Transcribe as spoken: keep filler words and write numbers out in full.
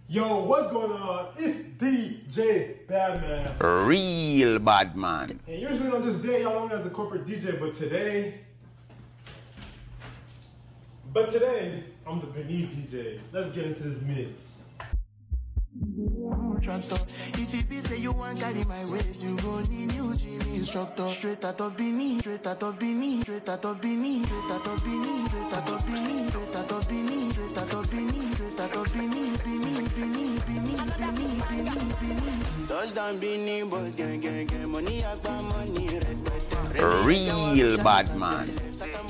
Yo, what's going on? It's D J Badman. Real bad man. And usually on this day, y'all know me as a corporate D J, but today, but today, I'm the Beneath D J. Let's get into this mix. If it be say you want carry my ways, you go need new gym instructor. Straight out of Benin, straight out of Benin, straight out of Benin, straight out of Benin, straight out of Benin, straight out of Benin, straight out of Benin, straight out of Benin, Benin, Benin, Benin, Benin, Benin, Benin. Touchdown Benin, boys gang gang gang, money agba money, red, red, red. Real bad man.